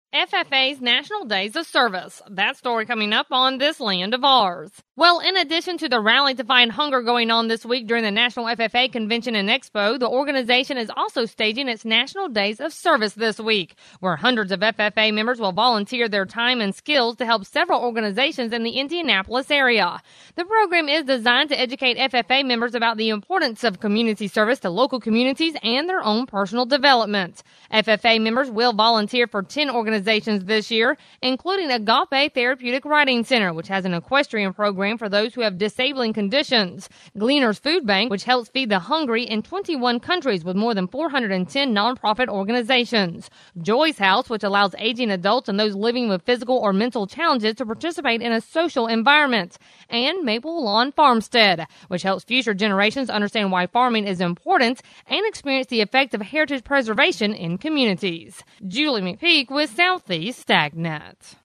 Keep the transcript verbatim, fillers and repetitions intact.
F F A's National Days of Service. That story coming up on This Land of Ours. Well, in addition to the rally to find hunger going on this week during the National F F A Convention and Expo, the organization is also staging its National Days of Service this week, where hundreds of F F A members will volunteer their time and skills to help several organizations in the Indianapolis area. The program is designed to educate F F A members about the importance of community service to local communities and their own personal development. F F A members will volunteer for ten organizations this year, including Agape Therapeutic Writing Center, which has an equestrian program for those who have disabling conditions, Gleaners Food Bank, which helps feed the hungry in twenty-one countries with more than four hundred ten nonprofit organizations, Joy's House, which allows aging adults and those living with physical or mental challenges to participate in a social environment, and Maple Lawn Farmstead, which helps future generations understand why farming is important and experience the effect of heritage preservation in communities. Julie McPeak with Southeast StackNet.